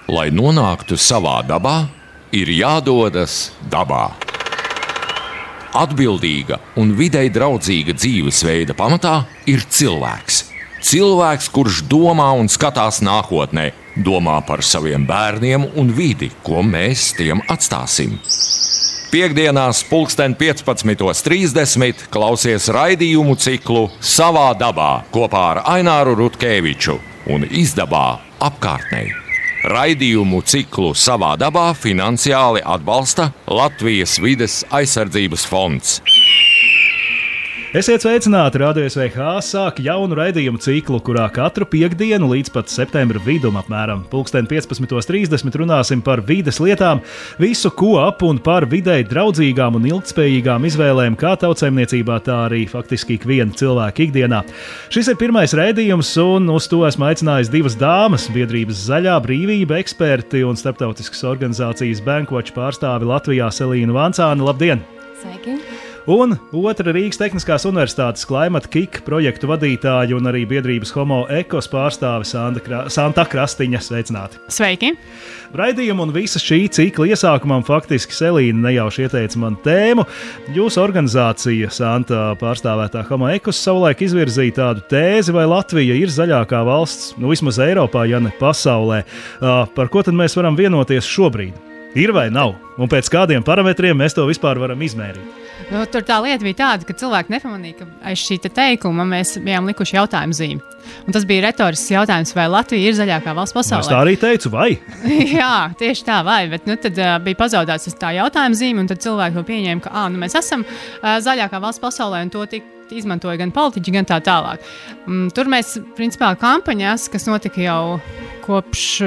Lai nonāktu savā dabā, ir jādodas dabā. Atbildīga un videi draudzīga dzīvesveida pamatā ir cilvēks. Cilvēks, kurš domā un skatās nākotnē, domā par saviem bērniem un vidi, ko mēs tiem atstāsim. Piektdienās 15:30 klausies raidījumu ciklu Savā dabā kopā ar Aināru Rutkeviču un izdabā apkārtnē. Raidījumu ciklu Savā dabā finansiāli atbalsta Latvijas vides aizsardzības fonds. Esiet sveicināti! Radio SVH sāk jaunu raidījumu ciklu, kurā katru piekdienu līdz pat septembra vidum apmēram 15:30 runāsim par vides lietām, visu, ko ap un par videi draudzīgām un ilgtspējīgām izvēlēm kā tautsaimniecībā, tā arī faktiski ikviena cilvēka ikdienā. Šis ir pirmais raidījums, un uz to esmu aicinājis divas dāmas - biedrības Zaļā brīvība eksperti un starptautiskas organizācijas Bankwatch pārstāvi Latvijā Selīnu Vancāni. Labdien! Sveiki! Un otra Rīgas Tehniskās Universitātes Climate Kick projektu vadītāja un arī biedrības Homo Ekos pārstāve Santa Krastiņa. Sveicināti! Sveiki! Raidījumu un visa šī cikla iesākumam faktiski Selīna nejauši ieteica man tēmu. Jūsu organizācija, Santa pārstāvētā Homo Ekos, savulaik izvirzīja tādu tēzi, vai Latvija ir zaļākā valsts, vismaz Eiropā, ja ne pasaulē. Par ko tad mēs varam vienoties šobrīd? Ir vai nav? Un pēc kādiem parametriem mēs to vispār varam izmērīt? Tur tā lieta bija tāda, ka cilvēki nepamanīja, ka aiz šī teikuma mēs bijām likuši jautājumu zīmi. Un tas bija retorisks jautājums, vai Latvija ir zaļākā valsts pasaulē. Es tā arī teicu, vai? Jā, tieši tā, vai. Bet tad bija pazaudēts tā jautājuma zīme, un tad cilvēki to pieņēma, ka mēs esam zaļākā valsts pasaulē, un to izmantoja gan politiķi, gan tā tālāk. Tur mēs, principā, kampaņās, kas notika jau kopš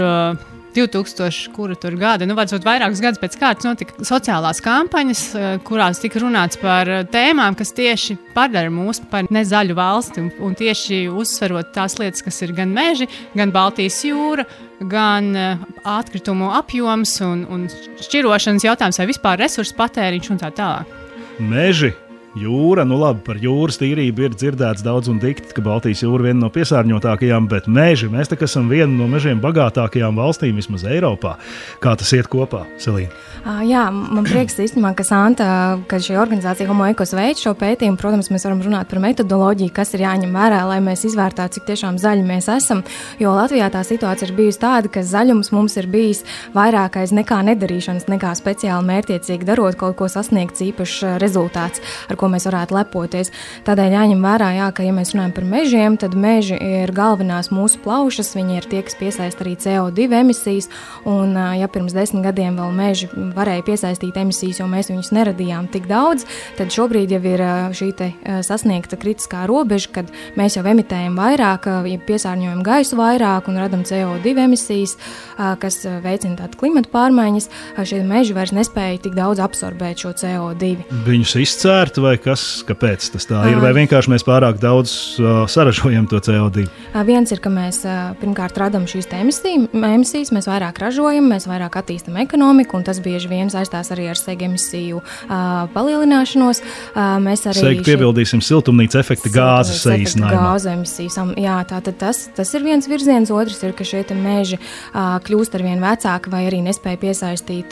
2000, kura tur gada, varbūt vairākus gadus pēc kārtas notika sociālās kampaņas, kurās tika runāts par tēmām, kas tieši padara mūs par nezaļu valsti un tieši uzsverot tās lietas, kas ir gan meži, gan Baltijas jūra, gan atkritumu apjoms un šķirošanas jautājums vai vispār resursu patēriņš un tā tālāk. Meži. Jūra, labi, par jūras tīrību ir dzirdēts daudz un dikti, ka Baltijas jūra ir viena no piesārņotākajām, bet meži, mēs tā kā esam viena no mežiem bagātākajām valstīm, vismaz Eiropā. Kā tas iet kopā, Selīna? Jā, man prieks īstenībā, ka Santa, ka šī organizācija Homo Ekos veids šo pētījumu. Protams, mēs varam runāt par metodoloģiju, kas ir jāņem vērā, lai mēs izvērtātu, cik tiešām zaļi mēs esam, jo Latvijā tā situācija ir bijusi tāda, ka zaļums mums ir bijis vairākais nekā nedarīšanas, nekā speciāli mērķiecīgi darot kaut ko sasniegts īpašs rezultāts, ar ko mēs varētu lepoties. Tādēļ jāņem vērā, ka, ja mēs runājam par mežiem, tad meži ir galvenās mūsu plaušas, viņi ir tie, kas piesaista arī CO2 emisijas, un ja pirms 10 gadiem vēl meži varēja piesaistīt emisijas, jo mēs viņus neradījām tik daudz, tad šobrīd jau ir šī sasniegta kritiskā robeža, kad mēs jau emitējam vairāk, ja piesārņojam gaisu vairāk un radam CO2 emisijas, kas veicina tādu klimata pārmaiņas, šie meži vairs nespēja tik daudz absorbēt šo CO2. Viņus izcērt vai kas, kāpēc tas tā ir? Vai vienkārši mēs pārāk daudz saražojam to CO2? Viens ir, ka mēs pirmkārt radam šīs emisijas, mēs vairāk ražojam, mēs vairāk attīstam ekonomiku, un tas bieži vien saistās arī ar segu emisiju palielināšanos. Mēs arī piebildīsim siltumnīca efekta gāzes saīsinājumā. Gāzu emisijas, jā, tātad tas ir viens virziens, otrs ir, ka šie meži kļūst arvien vecāki vai arī nespēja piesaistīt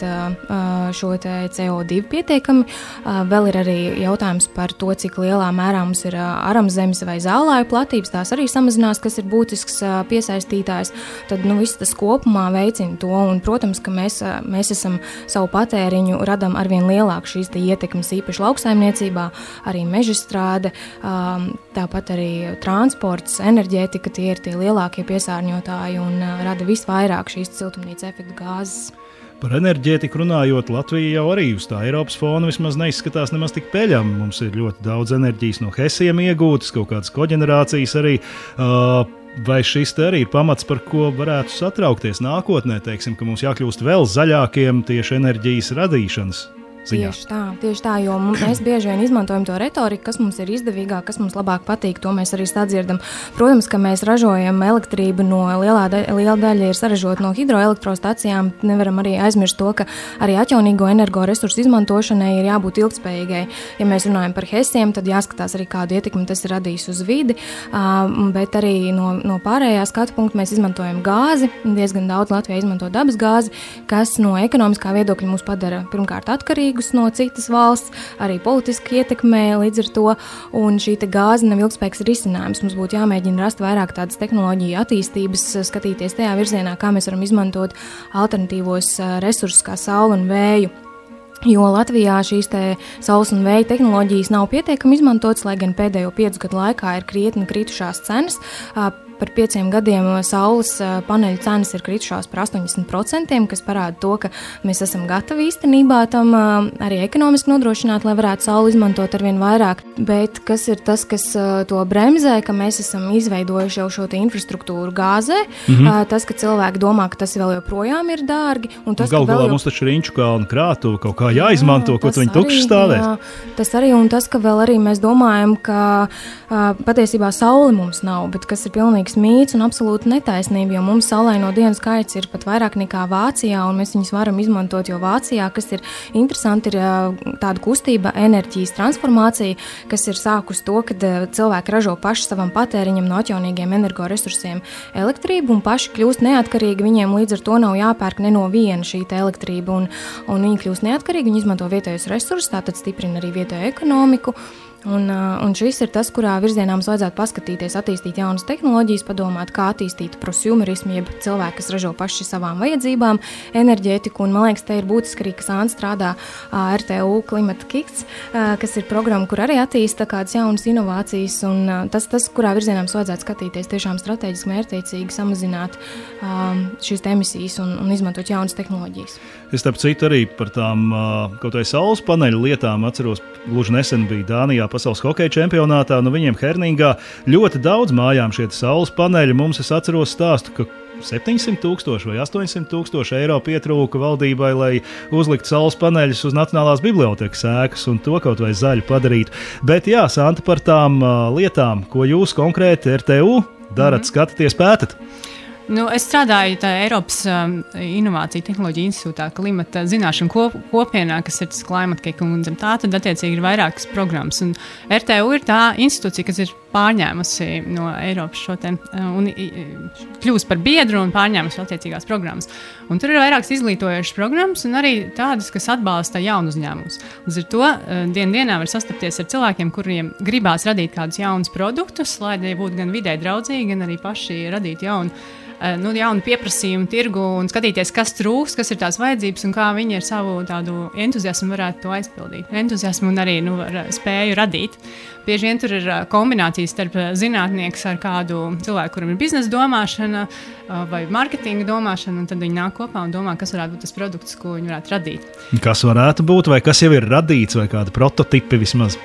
šo CO2 pietiekami. Vēl ir arī jautājums par to, cik lielā mērā mums ir aramzemes vai zālāju platības, tās arī samazinās, kas ir būtisks piesaistītājs. Tad viss tas kopumā veicina to, un, protams, ka mēs esam savu patēriņu radam arvien lielāku šīs ietekmes, īpaši lauksaimniecībā, arī mežstrāde, tāpat arī transports, enerģētika, tie ir tie lielākie piesārņotāji un rada visvairāk šīs siltumnīca efekta gāzes. Par enerģētiku runājot, Latvija jau arī uz tā Eiropas fona vismaz neizskatās nemaz tik peļam. Mums ir ļoti daudz enerģijas no hesiem iegūtas, kaut kādas koģenerācijas arī. Vai šis te arī ir pamats, par ko varētu satraukties nākotnē, teiksim, ka mums jākļūst vēl zaļākiem tieši enerģijas radīšanas ziņā. Tieši tā, jo mēs bieži vien izmantojam to retoriku, kas mums ir izdevīgāk, kas mums labāk patīk, to mēs arī sadzirdam. Protams, ka mēs ražojam elektrību no liela daļa ir saražota no hidroelektrostacijām. Nevaram arī aizmirst to, ka arī atjaunīgo energoresursu izmantošanai ir jābūt ilgspējīgai. Ja mēs runājam par HESiem, tad jāskatās arī, kādu ietekmi tas ir radījis uz vidi, bet arī no pārējā skatu punkta mēs izmantojam gāzi. Diezgan daudz Latvijā izmanto dabas gāzi, kas no ekonomiskā viedokļa mūs padara pirmkārt atkarīgus no citas valsts, arī politiski ietekmē līdz ar to, un šī gāze nav ilgspējīgs risinājums. Mums būtu jāmēģina rast vairāk tādas tehnoloģiju attīstības, skatīties tajā virzienā, kā mēs varam izmantot alternatīvos resursus kā sauli un vēju. Jo Latvijā šīs saules un vēja tehnoloģijas nav pietiekami izmantotas, lai gan pēdējo 5 gadu laikā ir krietni kritušās cenas. Par 5 gadiem saules paneļu cenas ir kritušās par 80%, kas parāda to, ka mēs esam gatavi īstenībā tam arī ekonomiski nodrošināt, lai varētu sauli izmantot arvien vairāk. Bet kas ir tas, kas to bremzē, ka mēs esam izveidojuši jau šo infrastruktūru gāzē, tas, ka cilvēki domā, ka tas vēl joprojām ir dārgi. Galu galā mums taču ir Inču kalnu krātuve kaut kā jāizmanto, ko viņi tukši stāvēs. Jā, tas arī, un tas, ka vēl arī mēs domājam, ka patiesībā sauli mums nav, bet kas ir pilnīgs mīts un absolūti netaisnība, jo mums saulaino dienu skaits ir pat vairāk nekā Vācijā, un mēs viņus varam izmantot, jo Vācijā, kas ir interesanti, ir tāda kustība, enerģijas transformācija, kas ir sākus to, kad cilvēki ražo paši savam patēriņam no atjaunīgiem energoresursiem elektrību un paši kļūst neatkarīgi, viņiem līdz ar to nav jāpērk ne no viena šī elektrība, un viņi kļūst neatkarīgi, viņi izmanto vietējos resursus, tātad stiprina arī vietējo ekonomiku. Un šis ir tas, kurā virzienā mums vajadzētu paskatīties, attīstīt jaunas tehnoloģijas, padomāt, kā attīstīt prosumerismu, jeb cilvēki, kas ražo paši savām vajadzībām, enerģētiku. Un man liekas, te ir būtiski arī, ka Sāna strādā RTU Klimata Kits, kas ir programma, kur arī attīsta kādas jaunas inovācijas. Un tas, kurā virzienā mums vajadzētu skatīties, tiešām strateģiski mērķtiecīgi samazināt šīs emisijas un izmantot jaunas tehnoloģijas. Es starp citu arī par tām kaut vai saules paneļu lietām atceros, gluži nesen bija Dānijā pasaules hokeja čempionātā, no viņiem Herningā ļoti daudz mājām šie saules paneļi. Mums, es atceros stāstu, ka 700,000 vai 800,000 eiro pietrūka valdībai, lai uzliktu saules paneļus uz Nacionālās bibliotekas ēkas un to kaut vai zaļu padarītu. Bet jā, Santa, par tām lietām, ko jūs konkrēti RTU darat, skatāties, pētat? Es strādāju Eiropas Inovāciju tehnoloģiju institūtā klimata zināšanu kopienā, kas ir tas Climate Cake, un tā tad attiecīgi ir vairākas programmas. Un RTU ir tā institūcija, kas ir pārņēmusi no Eiropas šo te, un kļūst par biedru un pārņēmusi attiecīgās programmas. Un tur ir vairākas izglītojošas programmas un arī tādas, kas atbalsta jaunu uzņēmumus. Līdz ar to dienā var sastapties ar cilvēkiem, kuriem gribās radīt kādus jaunus produktus, lai tie būtu gan vidē draudzīgi, gan arī paši radīt jaunu pieprasījumu tirgu un skatīties, kas trūks, kas ir tās vajadzības un kā viņi ar savu tādu entuziasmu varētu to aizpildīt. Entuziasmu un arī spēju radīt. Bieži vien tur ir kombinācijas starp zinātnieks ar kādu cilvēku, kuram ir biznesa domāšana vai marketinga domāšana, un tad viņi nāk kopā un domā, kas varētu būt tas produkts, ko viņi varētu radīt. Kas varētu būt, vai kas jau ir radīts, vai kādi prototipi vismaz?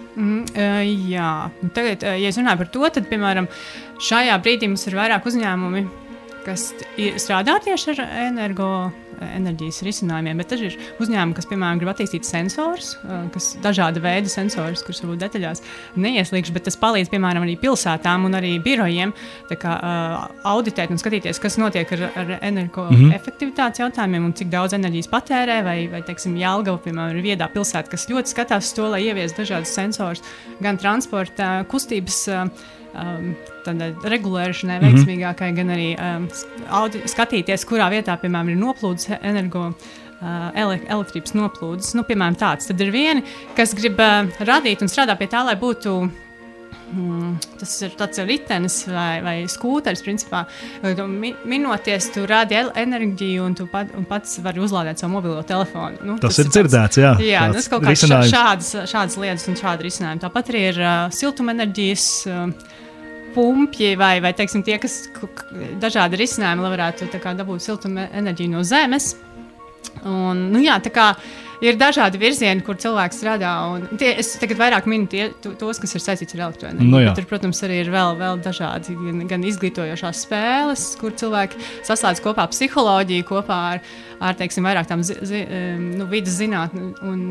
Jā, tagad, ja es runāju par to, tad, piemēram, šajā brīdī mums ir vairāk uzņēmumi, kas strādā tieši ar enerģijas risinājumiem, bet tad ir uzņēmumi, kas, piemēram, grib attīstīt sensors, kas dažāda veida sensors, kurus varbūt detaļās neieslīgšu, bet tas palīdz, piemēram, arī pilsētām un arī birojiem auditēt un skatīties, kas notiek ar energoefektivitātes jautājumiem un cik daudz enerģijas patērē, vai teiksim, Jelgava, piemēram, ir viedā pilsēta, kas ļoti skatās uz to, lai ievies dažādas sensors, gan transporta, kustības regulēšanai veiksmīgākai, gan arī skatīties, kurā vietā, piemēram, ir noplūdes elektrības noplūdes. Piemēram, tāds. Tad ir vieni, kas grib radīt un strādā pie tā, lai būtu tas ir tāds ritenis vai skūteris, principā. Minoties, tu rādi enerģiju un tu pats vari uzlādēt savu mobilo telefonu. Tas ir dzirdēts, jā. Jā, tas kaut kāds šādas lietas un šādi risinājumi. Tāpat arī ir siltumenerģijas pumpji vai teiksim, tie, kas dažādi risinājumi, lai varētu dabūt siltumenerģiju no zemes. Un, ir dažādi virzieni, kur cilvēks strādā. Es tagad vairāk minu tos, kas ir saistīts ar elektroenerģiju. Tur, protams, arī ir vēl dažādi gan izglītojošās spēles, kur cilvēki saslēdz kopā psiholoģiju, kopā ar teiksim, vairāk tām vidas zinātni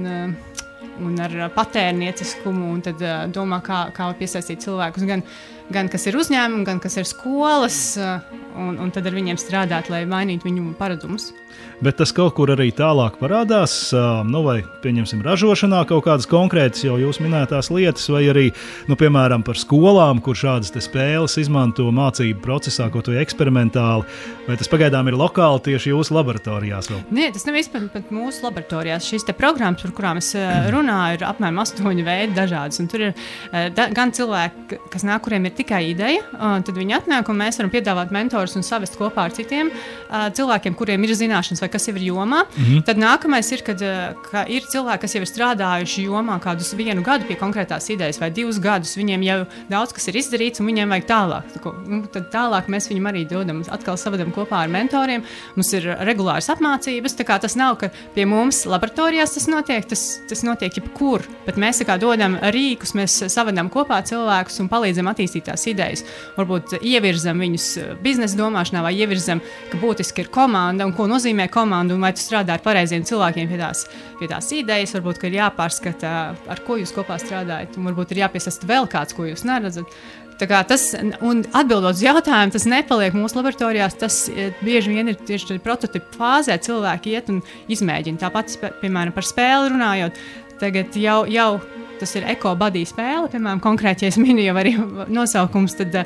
un ar patērnieciskumu, un tad domā, kā piesaistīt cilvēkus gan kas ir uzņēmumi, gan kas ir skolas, un tad ar viņiem strādāt, lai mainītu viņu paradumus. Bet tas kaut kur arī tālāk parādās, vai pieņemsim ražošanā kaut kādas konkrētas jau jūs minētās lietas, vai arī, piemēram, par skolām, kur šādas te spēles izmanto mācību procesā, kaut vai eksperimentāli, vai tas pagaidām ir lokāli tieši jūsu laboratorijās vēl? Nē, tas nav vispār pat mūsu laboratorijās. Šīs te programmas, par kurām es runāju, ir apmēram 8 veidi dažādas, un tur ir gan cilvēki, kas nāk, kuriem ir tikai ideja, tad viņi atnāk, un mēs varam piedāvāt mentorus un savest kopā ar citiem cilvēkiem, kuriem ir zināšanas vai kas jau ir jomā. Tad nākamais ir, kad ir cilvēki, kas jau ir strādājuši jomā kādus 1 gadu pie konkrētās idejas vai 2 gadus. Viņiem jau daudz kas ir izdarīts un viņiem vajag tālāk. Tad tālāk mēs viņam arī dodam, atkal savadam kopā ar mentoriem. Mums ir regulāras apmācības, tā kā tas nav, ka pie mums laboratorijās tas notiek, tas notiek jebkur. Bet mēs dodam rīkus, mēs savadam kopā cilvēkus un palīdzam attīstīt tās idejas. Varbūt ievirzam viņus biznesa domāšanā vai ievirzam, ka būtiski ir komanda un ko nozīmē komanda un vai tu strādā ar pareiziem cilvēkiem pie tās idejas, varbūt, ka ir jāpārskata, ar ko jūs kopā strādājat, un varbūt ir jāpiesaista vēl kāds, ko jūs neredzat. Tā kā tas, un atbildot uz jautājumu, tas nepaliek mūsu laboratorijās, tas bieži vien ir tieši prototipu fāzē, cilvēki iet un izmēģina. Tāpat, piemēram, par spēli runājot, tagad jau tas ir EcoBuddy spēle, piemēram, konkrēti, ja es minu jau arī nosaukums, tad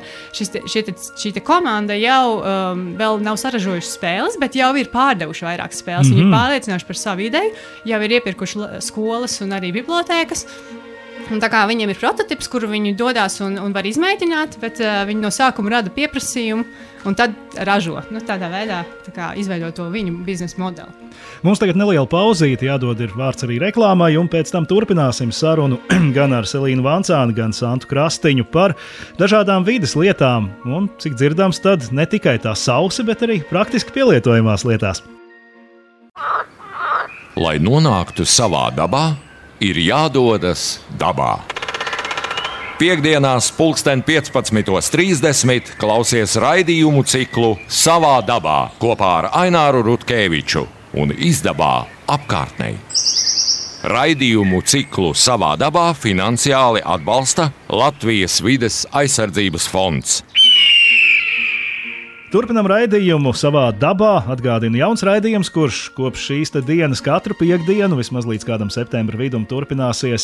šī komanda jau vēl nav saražojuši spēles, bet jau ir pārdevuši vairāk spēles. Viņi ir pārliecinājuši par savu ideju, jau ir iepirkuši skolas un arī bibliotēkas. Un tā kā viņiem ir prototips, kuru viņi dodās un var izmēģināt, bet viņi no sākuma rada pieprasījumu un tad ražo. Tādā veidā izveidot to viņu biznesa modeli. Mums tagad neliela pauzīte, jādod ir vārds arī reklāmai, un pēc tam turpināsim sarunu gan ar Selīnu Vancāni, gan Santu Krastiņu par dažādām vides lietām. Un, cik dzirdams, tad ne tikai tā sausi, bet arī praktiski pielietojamās lietās. Lai nonāktu savā dabā, ir jādodas dabā. Piektdienās 15:30 klausies raidījumu ciklu Savā dabā kopā ar Aināru Rutkēviču un izdabā apkārtnei. Raidījumu ciklu Savā dabā finansiāli atbalsta Latvijas vides aizsardzības fonds. Turpinam raidījumu Savā dabā. Atgādinu jauns raidījums, kurš kopš šīs dienas katru piektdienu, vismaz līdz kādam septembra vidum, turpināsies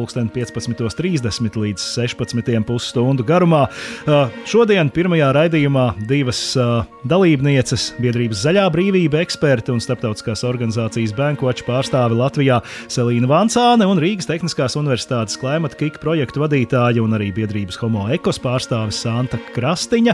15:30 līdz 16,5 stundu garumā. Šodien pirmajā raidījumā 2 dalībnieces, biedrības Zaļā brīvība eksperti un starptautiskās organizācijas Bankwatch pārstāve Latvijā Selīna Vancāne un Rīgas Tehniskās universitātes Climate Kick projektu vadītāja un arī biedrības Homo Ecos pārstāve Santa Krastiņa.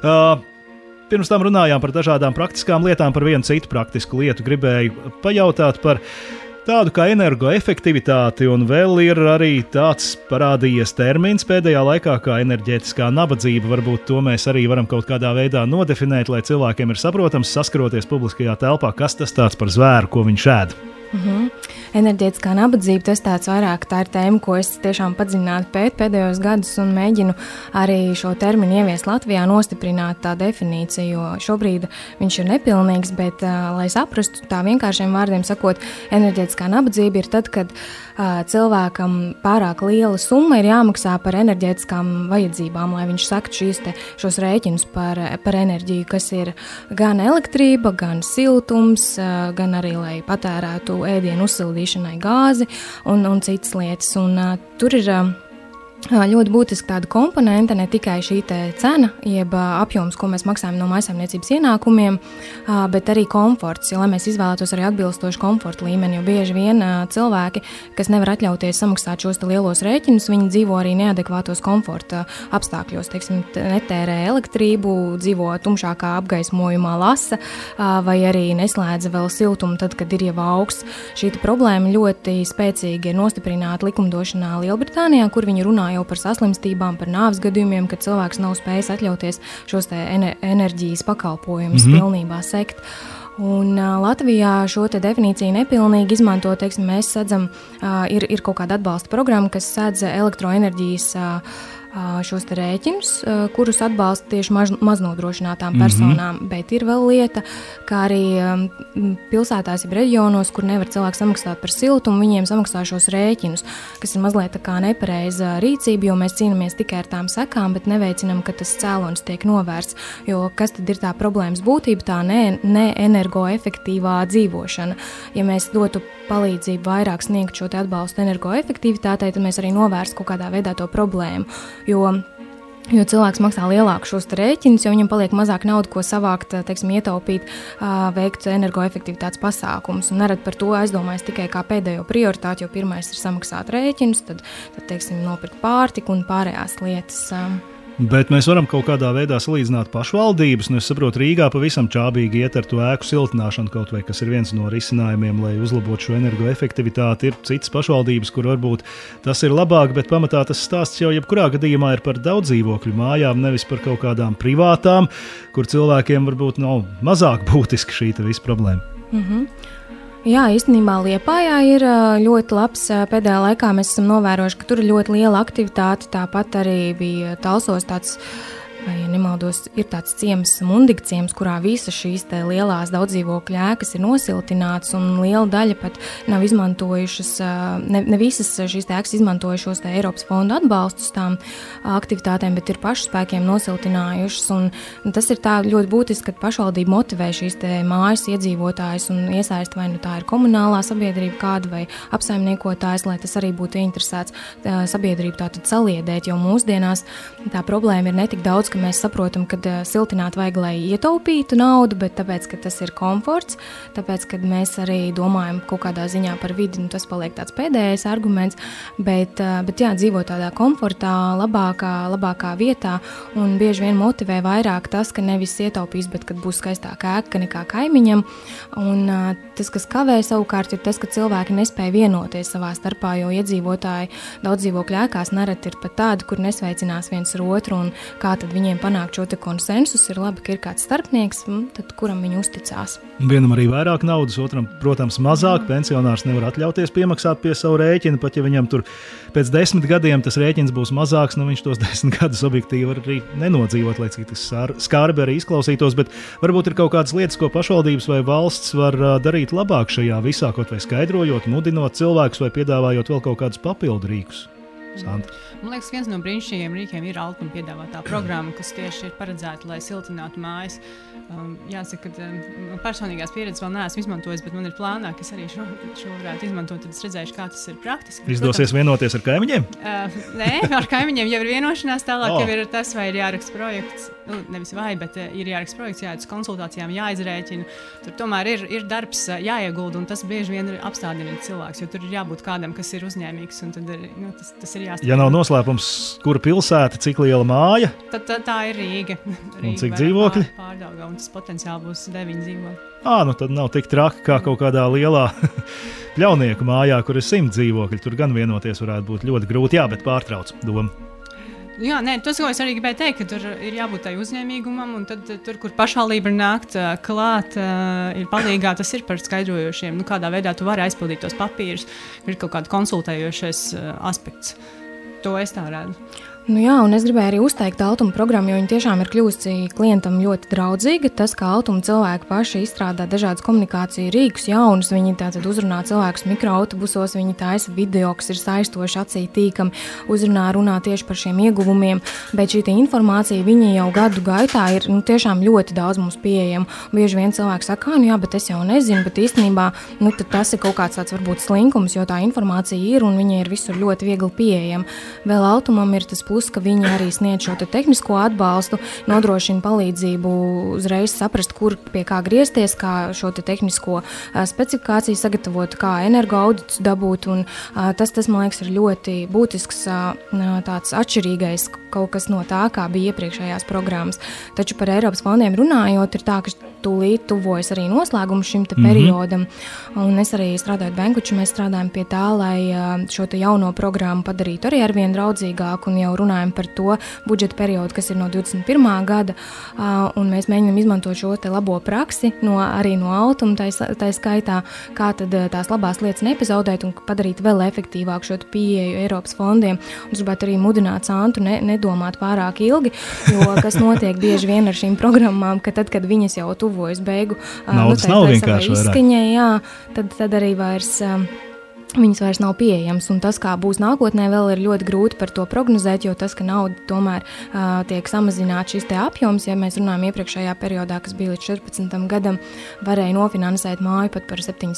Pirms tam runājām par dažādām praktiskām lietām, par vienu citu praktisku lietu. Gribēju pajautāt par tādu kā energoefektivitāti, un vēl ir arī tāds parādījies termins pēdējā laikā kā enerģētiskā nabadzība. Varbūt to mēs arī varam kaut kādā veidā nodefinēt, lai cilvēkiem ir saprotams, saskaroties publiskajā telpā, kas tas tāds par zvēru, ko viņš ēd. Enerģētiskā nabadzība, tas tāds vairāk tā ir tēma, ko es tiešām padziļināti pētu pēdējos gadus un mēģinu arī šo terminu ieviest Latvijā, nostiprināt tā definīciju, jo šobrīd viņš ir nepilnīgs, bet, lai saprastu tā vienkāršiem vārdiem sakot, enerģētiskā nabadzība ir tad, kad cilvēkam pārāk liela summa ir jāmaksā par enerģētiskām vajadzībām, lai viņš saktu šos rēķinus par enerģiju, kas ir gan elektrība, gan siltums, gan arī, lai patērētu ēdienu uzsildīšanai gāzi un citas lietas. Un, tur ir ļoti būtiski tāda komponente, ne tikai šī cena, jeb apjoms, ko mēs maksājam no mājsaimniecības ienākumiem, bet arī komforts, jo, lai mēs izvēlētos arī atbilstošu komforta līmeni, jo bieži vien cilvēki, kas nevar atļauties samaksāt šos lielos rēķinus, viņi dzīvo arī neadekvātos komforta apstākļos, teiksim, netērē elektrību, dzīvo tumšākā apgaismojumā, lasa, vai arī neslēdza vēl siltumu tad, kad ir jau augsts. Šī problēma ļoti spēcīgi ir nostiprināta likumdošanā Lielbritānijā, kur viņi runā jau par saslimstībām, par nāves gadījumiem, kad cilvēks nav spējis atļauties šos enerģijas pakalpojumus pilnībā sekt. Un Latvijā šo te definīciju nepilnīgi izmanto, teiksim, mēs sadzam, ir kaut kāda atbalsta programma, kas sadz elektroenerģijas šos te rēķinus, kurus atbalsta tieši maznodrošinātām personām, bet ir vēl lieta, kā arī pilsētās ir reģionos, kur nevar cilvēks samaksāt par siltumu, viņiem samaksā šos rēķinus, kas ir mazliet tā kā nepareiza rīcība, jo mēs cīnamies tikai ar tām sekām, bet neveicinam, ka tas cēlonis tiek novērsts, jo kas tad ir tā problēmas būtība, tā ne energoefektīvā dzīvošana. Ja mēs dotu palīdzību vairāk sniegt šo te atbalstu energoefektivitātei, tad mēs arī novērstu kaut kādā veidā to problēmu. Jo cilvēks maksā lielāku šos rēķinus, jo viņam paliek mazāk naudu, ko savākt, teiksim, ietaupīt, veikt energoefektivitātes pasākumus. Un nerad par to aizdomājas tikai kā pēdējo prioritāti, jo pirmais ir samaksāt rēķinus, tad teiksim, nopirkt pārtiku un pārējās lietas. Bet mēs varam kaut kādā veidā salīdzināt pašvaldības. Es saprotu, Rīgā pavisam čābīgi iet ar to ēku siltināšanu kaut vai, kas ir viens no risinājumiem, lai uzlabotu šo energoefektivitāti. Ir citas pašvaldības, kur varbūt tas ir labāk, bet pamatā tas stāsts jau jebkurā gadījumā ir par daudz dzīvokļu mājām, nevis par kaut kādām privātām, kur cilvēkiem varbūt nav mazāk būtiski šī visa problēma. Jā, īstenībā Liepājā ir ļoti labs. Pēdējā laikā mēs esam novērojuši, ka tur ir ļoti liela aktivitāte. Tāpat arī bija Talsos tāds, vai ja nemaldos, ir tāds ciems, Mundiga ciems, kurā visas šīs te lielās daudzdzīvokļu ēkas ir nosiltināts un liela daļa pat nav izmantojušas, ne visas šīs te ēkas izmantojušos te Eiropas fonda atbalstus tām aktivitātēm, bet ir pašu spēkiem nosiltinājušas. Un tas ir tā ļoti būtiski, ka pašvaldība motivē šīs te mājas iedzīvotājus un iesaist, vai nu tā ir komunālā sabiedrība kāda vai apsaimniekotājs, lai tas arī būtu interesēts sabiedrību tātad saliedēt, jo mūsdienās tā problēma ir netik daudz, ka mēs saprotam, ka siltināt vajag, lai ietaupītu naudu, bet tāpēc, ka tas ir komforts, tāpēc, ka mēs arī domājam kaut kādā ziņā par vidi, tas paliek tāds pēdējais arguments, bet jā, dzīvo tādā komfortā, labākā vietā, un bieži vien motivē vairāk tas, ka nevis ietaupīs, bet kad būs skaistāka ēka nekā kaimiņam, un tas, kas kavē savukārt, ir tas, ka cilvēki nespēja vienoties savā starpā, jo iedzīvotāji daudzdzīvokļu ēkās nereti ir pat tādi, kur nesveicinās viens ar otru, un kā tad viņiem panākt šo te konsensus, ir labi, ka ir kāds starpnieks, tad kuram viņi uzticās. Vienam arī vairāk naudas, otram, protams, mazāk. Pensionārs nevar atļauties piemaksāt pie savu rēķinu, pat ja viņam tur pēc 10 gadiem tas rēķins būs mazāks, viņš tos 10 gadus objektīvi var arī nenodzīvot, lai cik tas skarbi arī izklausītos, bet varbūt ir kaut kādas lietas, ko pašvaldības vai valsts var darīt labāk šajā visā, kaut vai skaidrojot, mudinot cilvēkus vai piedāvājot vēl kaut kādus papildu rīkus. Santa. Man liekas, viens no brīnišķīgiem rīkiem ir Altuma piedāvātā programma, kas tieši ir paredzēta, lai siltinātu mājas. Jāsaka, ka personīgās pieredzes vēl neesmu izmantojis, bet man ir plānā, ka es arī šo varētu izmantot, tad es redzēšu, kā tas ir praktiski. Izdosies vienoties ar kaimiņiem? Nē, ar kaimiņiem jau ir vienošanās, tālāk jau ir tas, vai ir jāraksta projekts, nevis vai, bet ir jāraksta projekts, jāiet uz konsultācijām, jāizrēķina. Tur tomēr ir darbs jāiegulda, un tas bieži vien apstādina cilvēks, jo tur ir jābūt kādam, kas ir uzņēmīgs, un tad tas ir jāstāv. Ja nav noslēpums, kura pilsēta, cik liela māja? Tad tā ir Rīga. Un cik dzīvokļi? Pārdaugā, un tas potenciāli būs 9 dzīvokļi. Tad nav tik traki kā kaut kādā lielā pļaunieku mājā, kur ir 100 dzīvokļi. Tur gan vienoties varētu būt ļoti grūti, bet pārtrauc domu. Jā, tas, ko es arī gribēju teikt, ka tur ir jābūt tai uzņēmīgumam, un tad tur, kur pašvaldība ir nākt klāt, ir palīgā, tas ir par skaidrojošiem, kādā veidā tu vari aizpildīt tos papīrus, ir kaut kāda konsultējošais aspekts. To es tā redzu. Jā, un es gribēju arī uzteikt Altuma programmu, jo viņa tiešām ir kļuvusi klientam ļoti draudzīga. Tas, kā Altuma cilvēki paši izstrādā dažādas komunikāciju rīkus jaunus, viņi tātad uzrunā cilvēkus mikroautobusos, viņi taisa video, kas ir saistoši acī tīkami, runā tieši par šiem ieguvumiem, bet šī informācija viņa jau gadu gaitā ir tiešām ļoti daudz mums pieejama. Bieži vien cilvēki saka, jā, bet es jau nezinu, bet īstenībā tas ir kaut kāds tāds varbūt slinkums, jo tā informācija ir un viņa ir visur ļoti viegli pieejama. Vēl Altumam ir tas plus, ka viņi arī sniedz šo tehnisko atbalstu, nodrošina palīdzību uzreiz saprast, kur pie kā griezties, kā šo tehnisko specifikāciju sagatavot, kā energoauditus dabūt, un tas, man liekas, ir ļoti būtisks tāds atšķirīgais kaut kas no tā, kā bija iepriekšējās programmas. Taču par Eiropas fondiem runājot, ir tā, ka tūlīt tuvojas arī noslēgums šim periodam. Un es arī strādāju Bankuču, mēs strādājam pie tā, lai šo te jauno programmu padarītu arī arvien draudzīgāku un jau runājam par to budžeta periodu, kas ir no 21. gada. Un mēs mēģinām izmantot šo te labo praksi arī no Altuma, tā skaitā, kā tad tās labās lietas nepazaudēt un padarīt vēl efektīvāku šo pieeju Eiropas fondiem. Un es gribētu arī mudināt Santu nedomāt pārāk ilgi, jo kas notiek bieži vien ar šīm programmām, ka tad, kad viņas jau tuvojas beigu izskaņai, tad arī viņas vairs nav pieejams, un tas, kā būs nākotnē, vēl ir ļoti grūti par to prognozēt, jo tas, ka nauda tomēr tiek samazināts šis te apjoms, ja mēs runājam iepriekšējā periodā, kas bija līdz 14. gadam, varēja nofinansēt māju pat par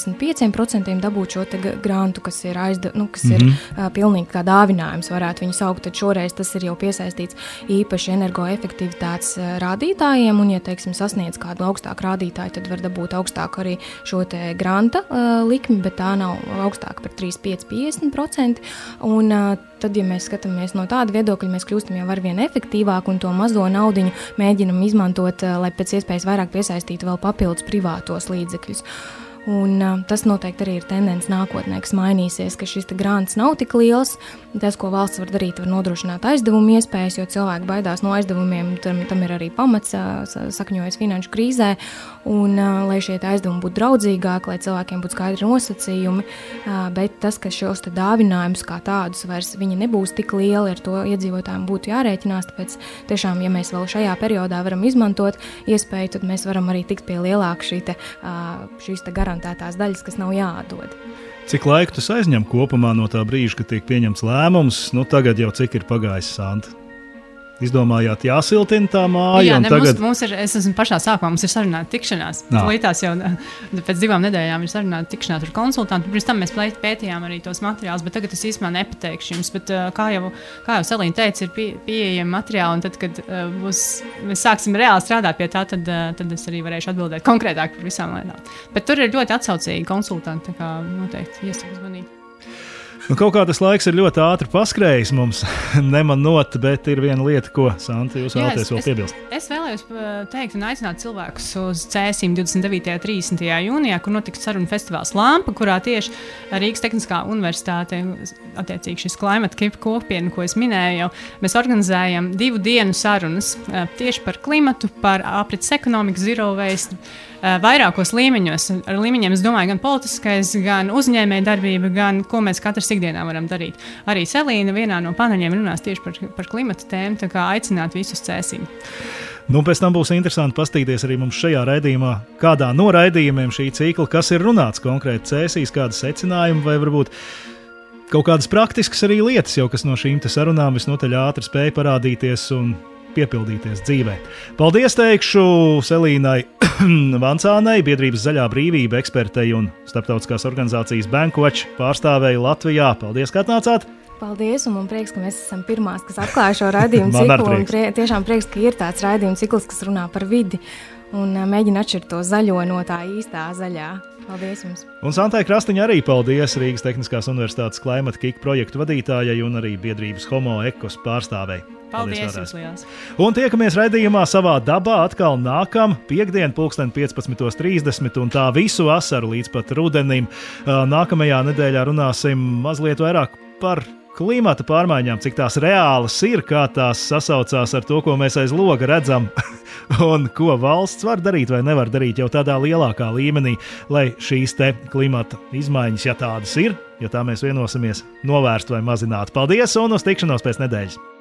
75% dabūt šo te grantu, kas ir ir pilnīgi kā dāvinājums, varētu viņu saukt, tad šoreiz tas ir jau piesaistīts īpaši energoefektivitātes rādītājiem, un, ja, teiksim, sasniedz kādu augstāku rādītāju, tad var dabūt augstāku arī šo te granta likmi, bet tā nav augstāka par 35-50%, un tad, ja mēs skatāmies no tāda viedokļa, mēs kļūstam jau arvien efektīvāk un to mazo naudiņu mēģinam izmantot, lai pēc iespējas vairāk piesaistītu vēl papildus privātos līdzekļus. Un tas noteikti arī ir tendence nākotnē, kas mainīsies, ka šis grants nav tik liels. Tas, ko valsts var darīt, var nodrošināt aizdevumu iespējas, jo cilvēki baidās no aizdevumiem, tam ir arī pamats, sakņojas finanšu krīzē, un lai šie aizdevumi būtu draudzīgāki, lai cilvēkiem būtu skaidri nosacījumi, bet tas, ka šos dāvinājumus kā tādus vairs viņi nebūs tik lieli, ar to iedzīvotājiem būtu jārēķinās, tāpēc tiešām, ja mēs vēl šajā periodā varam izmantot iespēju, tad mēs varam arī tikt pie lielāka šīs garantētās daļas, kas nav jāatdod. Cik laiku tas aizņem kopumā no tā brīža, kad tiek pieņemts lēmums? Tagad jau cik ir pagājis, Santa? Izdomājāt, jāsiltina tā māja? Mums ir, es esmu pašā sākumā, mums ir sarunāta tikšanās. Līdās jau pēc 2 nedēļām ir sarunāta tikšanās ar konsultantu. Pirms tam mēs pētījām arī tos materiālus, bet tagad es īstenībā nepateikšu jums. Bet kā jau Selīna teica, ir pieejami materiāli, un tad, kad mēs sāksim reāli strādāt pie tā, tad es arī varēšu atbildēt konkrētāk par visām lietām. Bet tur ir ļoti atsaucīgi konsultanti, tā kā noteikti iesaku zvanīt. Kaut kā tas laiks ir ļoti ātri paskrējis mums, nemanot, bet ir viena lieta, ko, Santa, jūs vēlaties vēl piebilst. Es vēlējos teikt un aicināt cilvēkus uz CSIM 29. un 30. jūnijā, kur notiks sarunu festivāls Lampa, kurā tieši Rīgas Tehniskā universitāte, attiecīgi šis Climate Keep kopiena, ko es minēju jau, mēs organizējam 2 dienu sarunas tieši par klimatu, par aprits ekonomiku, zero waste, vairākos līmeņos. Ar līmeņiem, es domāju, gan politiskais, gan uzņēmēja darbība, gan ko mēs katrs ikdienā varam darīt. Arī Selīna vienā no paneļiem runās tieši par klimata tēmu, tā kā aicināt visus CSIM. Pēc tam būs interesanti pastīties arī mums šajā raidījumā, kādā no raidījumiem šī cikla, kas ir runāts konkrēti CSIs, kādas secinājumi vai varbūt kaut kādas praktiskas arī lietas, jau kas no šīm te sarunām visnotaļ ātri spēja parādīties un piepildīties dzīvē. Paldies teikšu Selīnai Vancānai, biedrības Zaļā brīvība ekspertei un starptautiskās organizācijas Bankuču pārstāvēji Latvijā. Paldies, ka atnācāt! Paldies, un man prieks, ka mēs esam pirmās, kas atklāja šo raidījumu ciklu. Tiešām prieks, ka ir tāds raidījumu cikls, kas runā par vidi un mēģina atšķirt to zaļo no tā īstā zaļā. Paldies jums! Un Santai Krastiņai arī paldies, Rīgas Tehniskās universitātes Climate Kick projektu vadītājai un arī biedrības Homo Ekos pārstāvēji. Paldies jums liels! Un tiekamies raidījumā Savā dabā atkal nākam piekdien 15:30 un tā visu vasaru līdz pat rudenim. Nākamajā nedēļā runāsim mazliet vairāk par klimata pārmaiņām, cik tās reālas ir, kā tās sasaucās ar to, ko mēs aiz loga redzam un ko valsts var darīt vai nevar darīt jau tādā lielākā līmenī, lai šīs te klimata izmaiņas, ja tādas ir, ja tā mēs vienosimies, novērst vai mazināt. Paldies un uz tikšanos pēc nedēļas!